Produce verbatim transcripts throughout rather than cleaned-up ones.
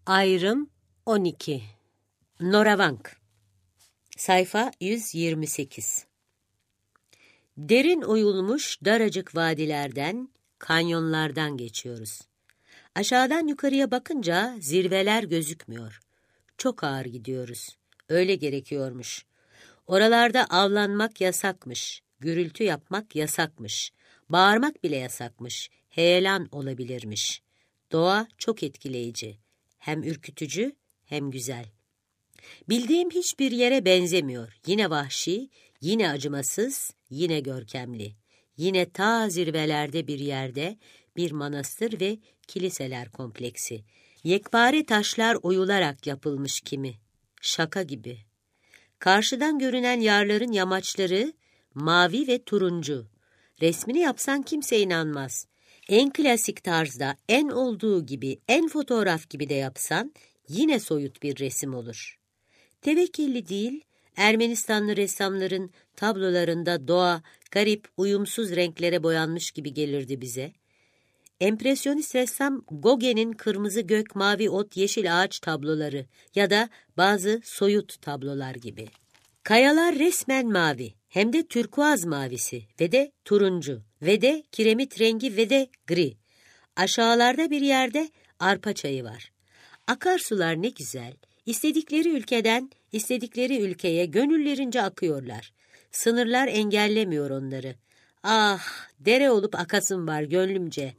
Ayrım on iki. Noravank. Sayfa yüz yirmi sekiz. Derin oyulmuş daracık vadilerden, kanyonlardan geçiyoruz. Aşağıdan yukarıya bakınca zirveler gözükmüyor. Çok ağır gidiyoruz. Öyle gerekiyormuş. Oralarda avlanmak yasakmış, gürültü yapmak yasakmış, bağırmak bile yasakmış, heyelan olabilirmiş. Doğa çok etkileyici. Hem ürkütücü hem güzel. Bildiğim hiçbir yere benzemiyor. Yine vahşi, yine acımasız, yine görkemli. Yine ta zirvelerde bir yerde bir manastır ve kiliseler kompleksi. Yekpare taşlar oyularak yapılmış kimi. Şaka gibi. Karşıdan görünen yarların yamaçları mavi ve turuncu. Resmini yapsan kimse inanmaz. En klasik tarzda, en olduğu gibi, en fotoğraf gibi de yapsan yine soyut bir resim olur. Tevekkilli değil, Ermenistanlı ressamların tablolarında doğa garip, uyumsuz renklere boyanmış gibi gelirdi bize. Empresyonist ressam Gauguin'in kırmızı gök, mavi ot, yeşil ağaç tabloları ya da bazı soyut tablolar gibi. Kayalar resmen mavi, hem de türkuaz mavisi ve de turuncu ve de kiremit rengi ve de gri. Aşağılarda bir yerde arpa çayı var. Akarsular ne güzel, istedikleri ülkeden istedikleri ülkeye gönüllerince akıyorlar. Sınırlar engellemiyor onları. Ah, dere olup akasım var gönlümce.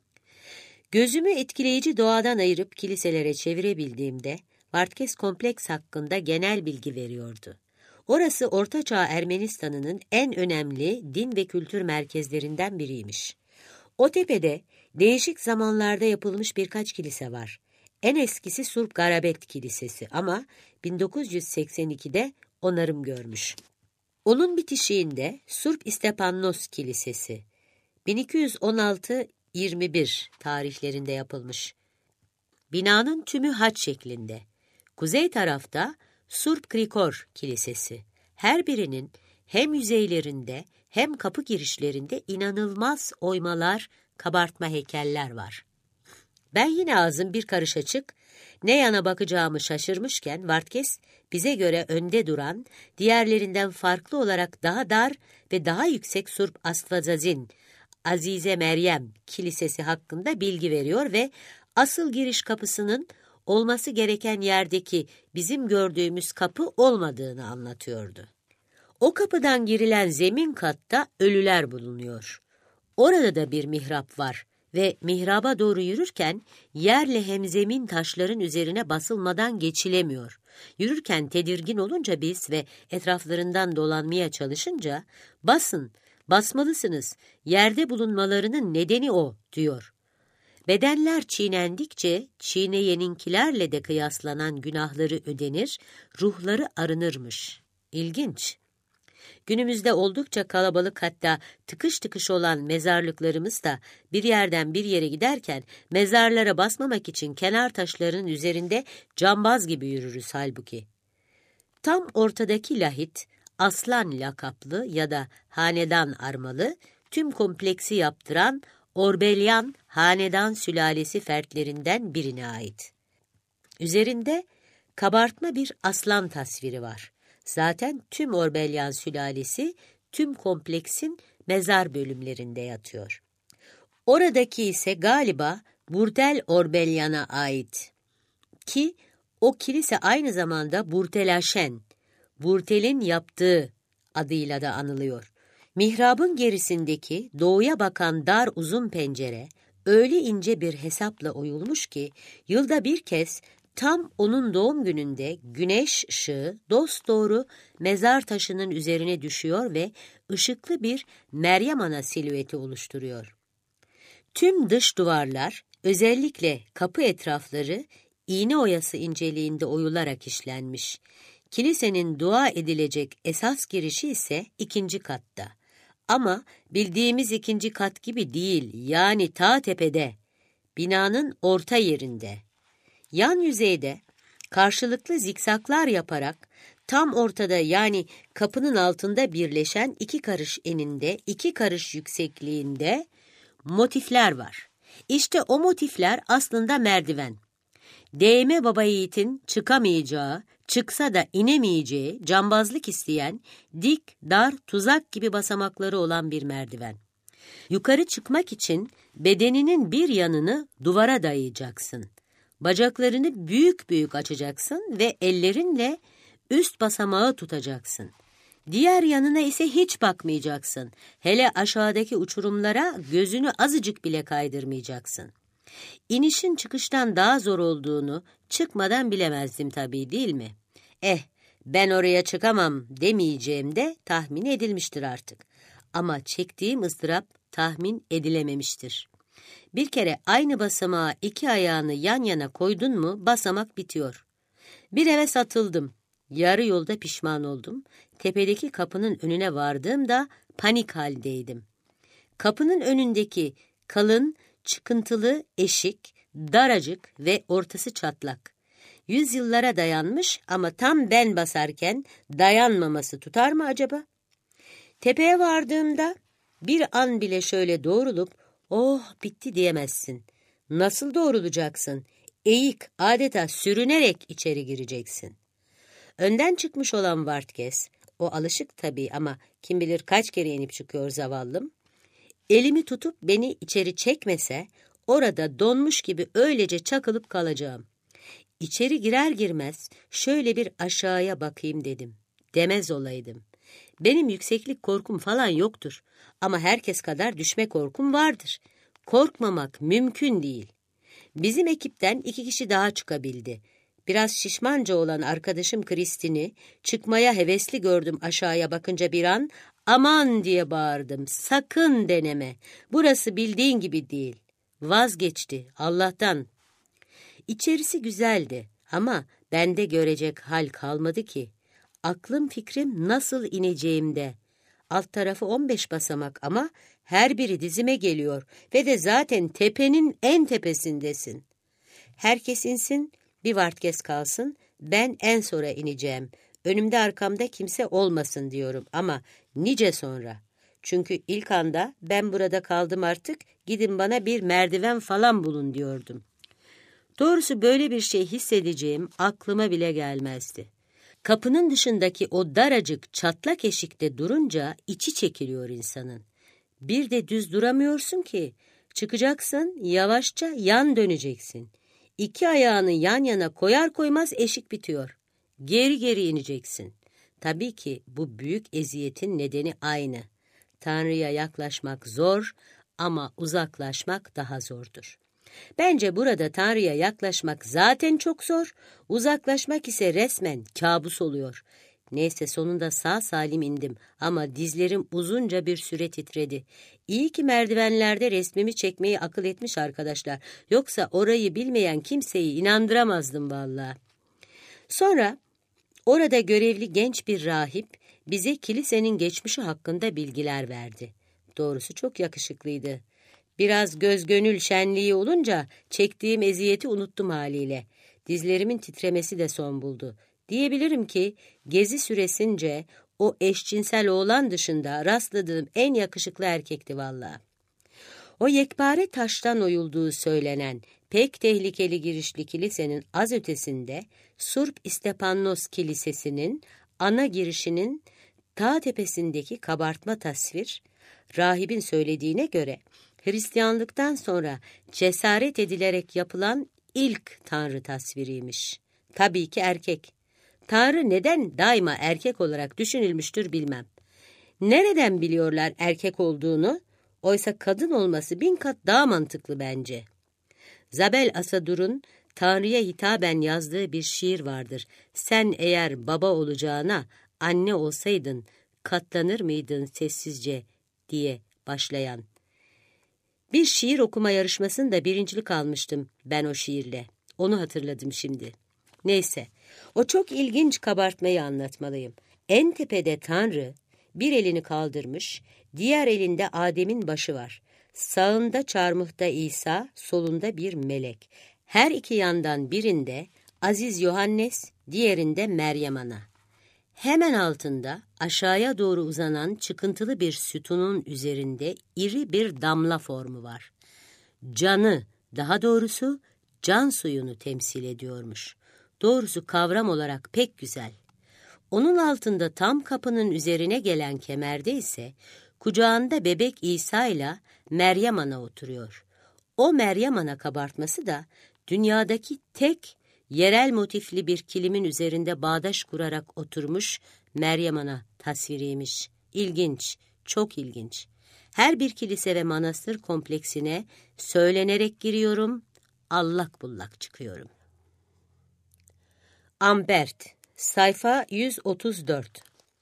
Gözümü etkileyici doğadan ayırıp kiliselere çevirebildiğimde Vartkes kompleks hakkında genel bilgi veriyordu. Orası Ortaçağ Ermenistan'ının en önemli din ve kültür merkezlerinden biriymiş. O tepede değişik zamanlarda yapılmış birkaç kilise var. En eskisi Surp Garabet Kilisesi ama bin dokuz yüz seksen ikide onarım görmüş. Onun bitişiğinde Surp İstepannos Kilisesi bin iki yüz on altı yirmi bir tarihlerinde yapılmış. Binanın tümü haç şeklinde. Kuzey tarafta Surp Krikor Kilisesi. Her birinin hem yüzeylerinde hem kapı girişlerinde inanılmaz oymalar, kabartma heykeller var. Ben yine ağzım bir karış açık, ne yana bakacağımı şaşırmışken Vartkes bize göre önde duran, diğerlerinden farklı olarak daha dar ve daha yüksek Surp Astvazazin, Azize Meryem Kilisesi hakkında bilgi veriyor ve asıl giriş kapısının olması gereken yerdeki bizim gördüğümüz kapı olmadığını anlatıyordu. O kapıdan girilen zemin katta ölüler bulunuyor. Orada da bir mihrap var ve mihraba doğru yürürken yerle hemzemin taşların üzerine basılmadan geçilemiyor. Yürürken tedirgin olunca biz ve etraflarından dolanmaya çalışınca basın, basmalısınız, yerde bulunmalarının nedeni o diyor. Bedenler çiğnendikçe çiğneyeninkilerle de kıyaslanan günahları ödenir, ruhları arınırmış. İlginç. Günümüzde oldukça kalabalık hatta tıkış tıkış olan mezarlıklarımız da bir yerden bir yere giderken mezarlara basmamak için kenar taşlarının üzerinde cambaz gibi yürürüz halbuki. Tam ortadaki lahit, aslan lakaplı ya da hanedan armalı, tüm kompleksi yaptıran Orbelyan hanedan sülalesi fertlerinden birine ait. Üzerinde kabartma bir aslan tasviri var. Zaten tüm Orbelyan sülalesi tüm kompleksin mezar bölümlerinde yatıyor. Oradaki ise galiba Burdel Orbelyan'a ait ki o kilise aynı zamanda Burtelaşen, Burtel'in yaptığı adıyla da anılıyor. Mihrabın gerisindeki doğuya bakan dar uzun pencere öyle ince bir hesapla oyulmuş ki yılda bir kez tam onun doğum gününde güneş ışığı dosdoğru mezar taşının üzerine düşüyor ve ışıklı bir Meryem Ana silüeti oluşturuyor. Tüm dış duvarlar, özellikle kapı etrafları iğne oyası inceliğinde oyularak işlenmiş. Kilisenin dua edilecek esas girişi ise ikinci katta. Ama bildiğimiz ikinci kat gibi değil, yani ta tepede, binanın orta yerinde. Yan yüzeyde karşılıklı zikzaklar yaparak tam ortada yani kapının altında birleşen iki karış eninde, iki karış yüksekliğinde motifler var. İşte o motifler aslında merdiven. Değme baba yiğitin çıkamayacağı, çıksa da inemeyeceği, cambazlık isteyen, dik, dar, tuzak gibi basamakları olan bir merdiven. Yukarı çıkmak için bedeninin bir yanını duvara dayayacaksın. Bacaklarını büyük büyük açacaksın ve ellerinle üst basamağı tutacaksın. Diğer yanına ise hiç bakmayacaksın. Hele aşağıdaki uçurumlara gözünü azıcık bile kaydırmayacaksın. İnişin çıkıştan daha zor olduğunu çıkmadan bilemezdim tabii, değil mi? Eh, ben oraya çıkamam demeyeceğim de tahmin edilmiştir artık. Ama çektiğim ıstırap tahmin edilememiştir. Bir kere aynı basamağa iki ayağını yan yana koydun mu basamak bitiyor. Bir heves atıldım. Yarı yolda pişman oldum. Tepedeki kapının önüne vardığımda panik haldeydim. Kapının önündeki kalın, çıkıntılı eşik, daracık ve ortası çatlak. Yüzyıllara dayanmış ama tam ben basarken dayanmaması tutar mı acaba? Tepeye vardığımda bir an bile şöyle doğrulup "Oh, bitti" diyemezsin. Nasıl doğrulacaksın? Eğik, adeta sürünerek içeri gireceksin. Önden çıkmış olan Vartkes, o alışık tabii ama kim bilir kaç kere inip çıkıyor zavallım. Elimi tutup beni içeri çekmese orada donmuş gibi öylece çakılıp kalacağım. İçeri girer girmez şöyle bir aşağıya bakayım dedim. Demez olaydım. Benim yükseklik korkum falan yoktur ama herkes kadar düşme korkum vardır. Korkmamak mümkün değil. Bizim ekipten iki kişi daha çıkabildi. Biraz şişmanca olan arkadaşım Kristin'i çıkmaya hevesli gördüm aşağıya bakınca bir an. Aman diye bağırdım. Sakın deneme. Burası bildiğin gibi değil. Vazgeçti Allah'tan. İçerisi güzeldi ama bende görecek hal kalmadı ki. Aklım fikrim nasıl ineceğimde. Alt tarafı on beş basamak ama her biri dizime geliyor ve de zaten tepenin en tepesindesin. Herkes insin, bir Vartkes kalsın, ben en sonra ineceğim. Önümde arkamda kimse olmasın diyorum ama nice sonra. Çünkü ilk anda ben burada kaldım artık, gidin bana bir merdiven falan bulun diyordum. Doğrusu böyle bir şey hissedeceğim aklıma bile gelmezdi. Kapının dışındaki o daracık çatlak eşikte durunca içi çekiliyor insanın. Bir de düz duramıyorsun ki. Çıkacaksın, yavaşça yan döneceksin. İki ayağını yan yana koyar koymaz eşik bitiyor. Geri geri ineceksin. Tabii ki bu büyük eziyetin nedeni aynı. Tanrı'ya yaklaşmak zor ama uzaklaşmak daha zordur. Bence burada Tanrı'ya yaklaşmak zaten çok zor, uzaklaşmak ise resmen kabus oluyor. Neyse sonunda sağ salim indim ama dizlerim uzunca bir süre titredi. İyi ki merdivenlerde resmimi çekmeyi akıl etmiş arkadaşlar. Yoksa orayı bilmeyen kimseyi inandıramazdım vallahi. Sonra orada görevli genç bir rahip bize kilisenin geçmişi hakkında bilgiler verdi. Doğrusu çok yakışıklıydı. Biraz göz gönül şenliği olunca çektiğim eziyeti unuttum haliyle. Dizlerimin titremesi de son buldu. Diyebilirim ki gezi süresince o eşcinsel oğlan dışında rastladığım en yakışıklı erkekti vallahi. O yekpare taştan oyulduğu söylenen pek tehlikeli girişli kilisenin az ötesinde Surp İstepannos Kilisesi'nin ana girişinin ta tepesindeki kabartma tasvir, rahibin söylediğine göre Hristiyanlıktan sonra cesaret edilerek yapılan ilk tanrı tasviriymiş. Tabii ki erkek. Tanrı neden daima erkek olarak düşünülmüştür bilmem. Nereden biliyorlar erkek olduğunu? Oysa kadın olması bin kat daha mantıklı bence. Zabel Asadur'un Tanrı'ya hitaben yazdığı bir şiir vardır. Sen eğer baba olacağına anne olsaydın katlanır mıydın sessizce diye başlayan. Bir şiir okuma yarışmasında birincilik almıştım ben o şiirle. Onu hatırladım şimdi. Neyse, o çok ilginç kabartmayı anlatmalıyım. En tepede Tanrı bir elini kaldırmış, diğer elinde Adem'in başı var. Sağında çarmıhta İsa, solunda bir melek. Her iki yandan birinde Aziz Yohannes, diğerinde Meryem Ana. Hemen altında aşağıya doğru uzanan çıkıntılı bir sütunun üzerinde iri bir damla formu var. Canı, daha doğrusu can suyunu temsil ediyormuş. Doğrusu kavram olarak pek güzel. Onun altında tam kapının üzerine gelen kemerde ise kucağında bebek İsa ile Meryem Ana oturuyor. O Meryem Ana kabartması da dünyadaki tek yerel motifli bir kilimin üzerinde bağdaş kurarak oturmuş Meryem Ana tasviriymiş. İlginç, çok ilginç. Her bir kilise ve manastır kompleksine söylenerek giriyorum, allak bullak çıkıyorum. Ambert, sayfa yüz otuz dört.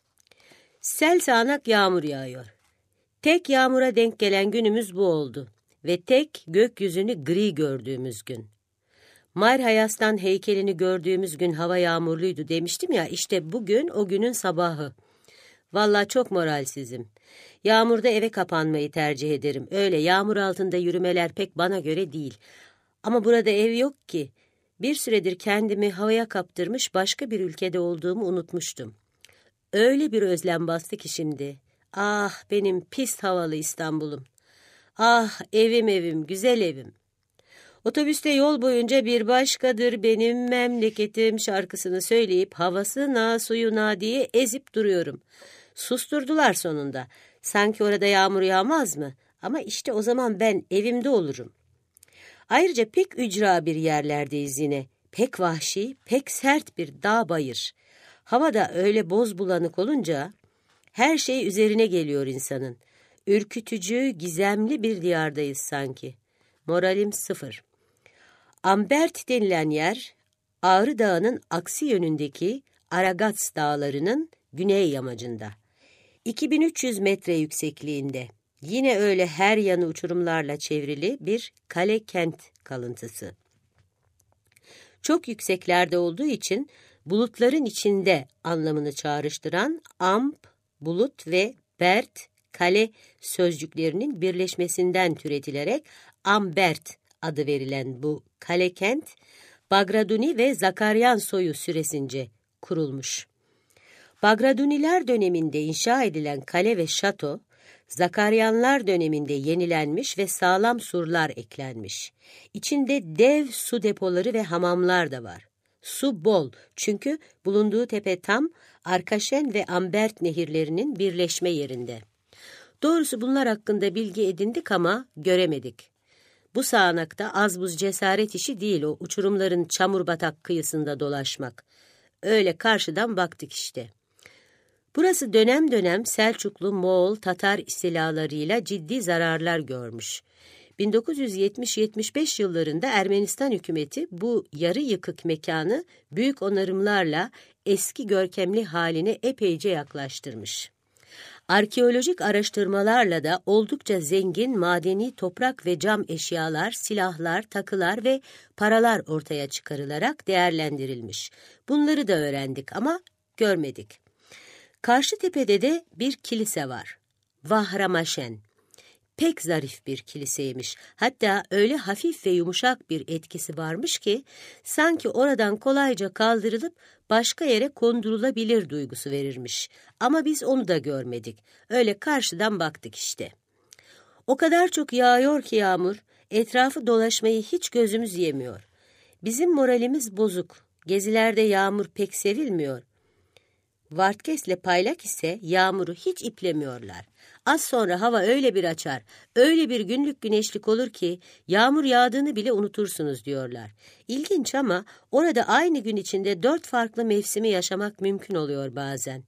Sel sağanak yağmur yağıyor. Tek yağmura denk gelen günümüz bu oldu ve tek gökyüzünü gri gördüğümüz gün. Mar Hayas'tan heykelini gördüğümüz gün hava yağmurluydu demiştim ya, işte bugün o günün sabahı. Vallahi çok moralsizim. Yağmurda eve kapanmayı tercih ederim. Öyle yağmur altında yürümeler pek bana göre değil. Ama burada ev yok ki. Bir süredir kendimi havaya kaptırmış başka bir ülkede olduğumu unutmuştum. Öyle bir özlem bastı ki şimdi. Ah benim pis havalı İstanbul'um. Ah evim evim, güzel evim. Otobüste yol boyunca bir başkadır benim memleketim şarkısını söyleyip havasına suyuna diye ezip duruyorum. Susturdular sonunda. Sanki orada yağmur yağmaz mı? Ama işte o zaman ben evimde olurum. Ayrıca pek ücra bir yerlerdeyiz yine. Pek vahşi, pek sert bir dağ bayır. Hava da öyle boz bulanık olunca her şey üzerine geliyor insanın. Ürkütücü, gizemli bir diyardayız sanki. Moralim sıfır. Ambert denilen yer, Ağrı Dağı'nın aksi yönündeki Aragats Dağları'nın güney yamacında. iki bin üç yüz metre yüksekliğinde, yine öyle her yanı uçurumlarla çevrili bir kale kent kalıntısı. Çok yükseklerde olduğu için bulutların içinde anlamını çağrıştıran amp, bulut ve bert, kale sözcüklerinin birleşmesinden türetilerek Ambert adı verilen bu kale kent, Bagratuni ve Zakaryan soyu süresince kurulmuş. Bagratuniler döneminde inşa edilen kale ve şato, Zakaryanlar döneminde yenilenmiş ve sağlam surlar eklenmiş. İçinde dev su depoları ve hamamlar da var. Su bol çünkü bulunduğu tepe tam Arkaşen ve Ambert nehirlerinin birleşme yerinde. Doğrusu bunlar hakkında bilgi edindik ama göremedik. Bu sağanakta az buz cesaret işi değil o uçurumların çamur batak kıyısında dolaşmak. Öyle karşıdan baktık işte. Burası dönem dönem Selçuklu, Moğol, Tatar istilalarıyla ciddi zararlar görmüş. bin dokuz yüz yetmiş yetmiş beş yıllarında Ermenistan hükümeti bu yarı yıkık mekanı büyük onarımlarla eski görkemli haline epeyce yaklaştırmış. Arkeolojik araştırmalarla da oldukça zengin madeni toprak ve cam eşyalar, silahlar, takılar ve paralar ortaya çıkarılarak değerlendirilmiş. Bunları da öğrendik ama görmedik. Karşı tepede de bir kilise var. Vahramaşen. Pek zarif bir kiliseymiş. Hatta öyle hafif ve yumuşak bir etkisi varmış ki sanki oradan kolayca kaldırılıp başka yere kondurulabilir duygusu verirmiş. Ama biz onu da görmedik. Öyle karşıdan baktık işte. O kadar çok yağıyor ki yağmur, etrafı dolaşmayı hiç gözümüz yemiyor. Bizim moralimiz bozuk. Gezilerde yağmur pek sevilmiyor. Vartkes'le Paylak ise yağmuru hiç iplemiyorlar. Az sonra hava öyle bir açar, öyle bir günlük güneşlik olur ki yağmur yağdığını bile unutursunuz diyorlar. İlginç ama orada aynı gün içinde dört farklı mevsimi yaşamak mümkün oluyor bazen.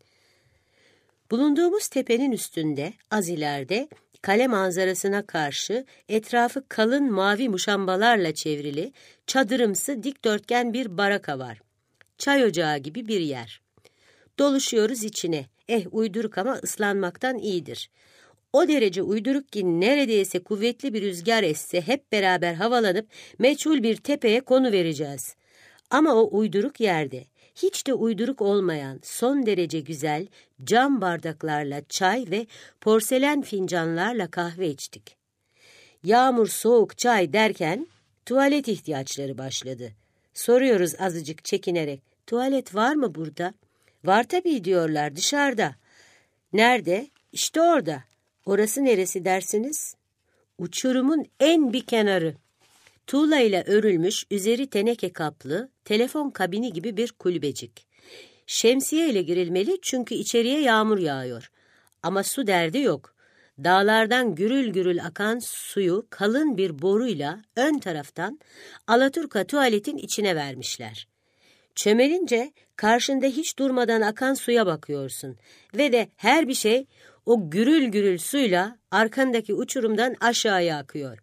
Bulunduğumuz tepenin üstünde, az ileride, kale manzarasına karşı etrafı kalın mavi muşambalarla çevrili, çadırımsı dikdörtgen bir baraka var. Çay ocağı gibi bir yer. Doluşuyoruz içine. Eh uyduruk ama ıslanmaktan iyidir. O derece uyduruk ki neredeyse kuvvetli bir rüzgar esse hep beraber havalanıp meçhul bir tepeye konuvereceğiz. Ama o uyduruk yerde hiç de uyduruk olmayan son derece güzel cam bardaklarla çay ve porselen fincanlarla kahve içtik. Yağmur, soğuk, çay derken tuvalet ihtiyaçları başladı. Soruyoruz azıcık çekinerek, tuvalet var mı burada? Var tabii diyorlar, dışarıda. Nerede? İşte orada. Orası neresi dersiniz? Uçurumun en bir kenarı. Tuğla ile örülmüş, üzeri teneke kaplı, telefon kabini gibi bir kulübecik. Şemsiye ile girilmeli çünkü içeriye yağmur yağıyor. Ama su derdi yok. Dağlardan gürül gürül akan suyu kalın bir boruyla ön taraftan alaturka tuvaletin içine vermişler. Çömelince karşında hiç durmadan akan suya bakıyorsun ve de her bir şey o gürül gürül suyla arkandaki uçurumdan aşağıya akıyor.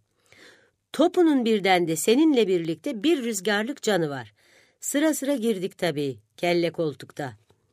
Topunun birden de seninle birlikte bir rüzgarlık canı var. Sıra sıra girdik tabii, kelle koltukta.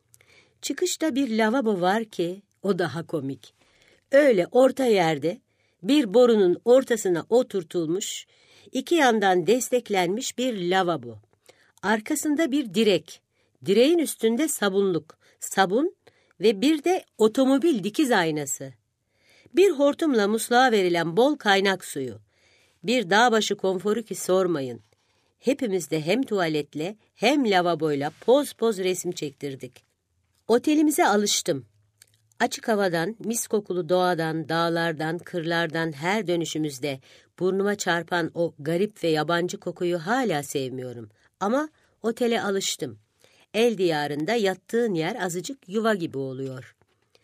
Çıkışta bir lavabo var ki o daha komik. Öyle orta yerde bir borunun ortasına oturtulmuş, iki yandan desteklenmiş bir lavabo. Arkasında bir direk, direğin üstünde sabunluk, sabun ve bir de otomobil dikiz aynası. Bir hortumla musluğa verilen bol kaynak suyu. Bir dağbaşı konforu ki sormayın. Hepimiz de hem tuvaletle hem lavaboyla poz poz resim çektirdik. Otelimize alıştım. Açık havadan, mis kokulu doğadan, dağlardan, kırlardan her dönüşümüzde burnuma çarpan o garip ve yabancı kokuyu hala sevmiyorum. Ama otele alıştım. El diyarında yattığın yer azıcık yuva gibi oluyor.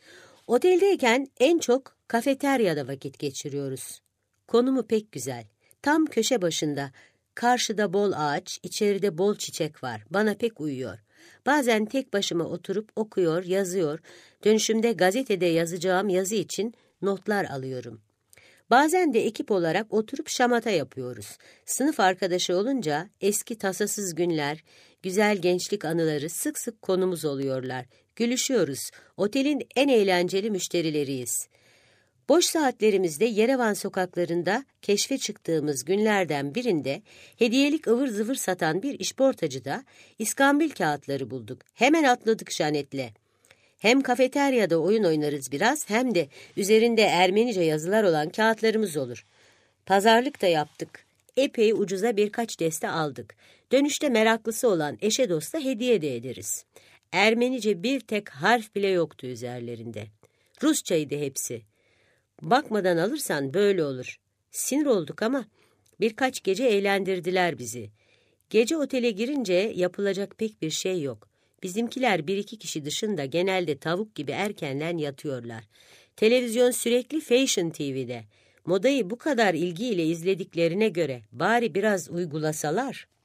Oteldeyken en çok kafeteryada vakit geçiriyoruz. Konumu pek güzel. Tam köşe başında, karşıda bol ağaç, içeride bol çiçek var. Bana pek uyuyor. Bazen tek başıma oturup okuyor, yazıyor. Dönüşümde gazetede yazacağım yazı için notlar alıyorum. Bazen de ekip olarak oturup şamata yapıyoruz. Sınıf arkadaşı olunca eski tasasız günler, güzel gençlik anıları sık sık konumuz oluyorlar. Gülüşüyoruz. Otelin en eğlenceli müşterileriyiz. Boş saatlerimizde Yerevan sokaklarında keşfe çıktığımız günlerden birinde hediyelik ıvır zıvır satan bir işportacıda iskambil kağıtları bulduk. Hemen atladık Janet'le. Hem kafeteryada oyun oynarız biraz hem de üzerinde Ermenice yazılar olan kağıtlarımız olur. Pazarlık da yaptık. Epey ucuza birkaç deste aldık. Dönüşte meraklısı olan eşe dosta hediye de ederiz. Ermenice bir tek harf bile yoktu üzerlerinde. Rusçaydı hepsi. Bakmadan alırsan böyle olur. Sinir olduk ama birkaç gece eğlendirdiler bizi. Gece otele girince yapılacak pek bir şey yok. Bizimkiler bir iki kişi dışında genelde tavuk gibi erkenden yatıyorlar. Televizyon sürekli Fashion T V'de. Modayı bu kadar ilgiyle izlediklerine göre bari biraz uygulasalar.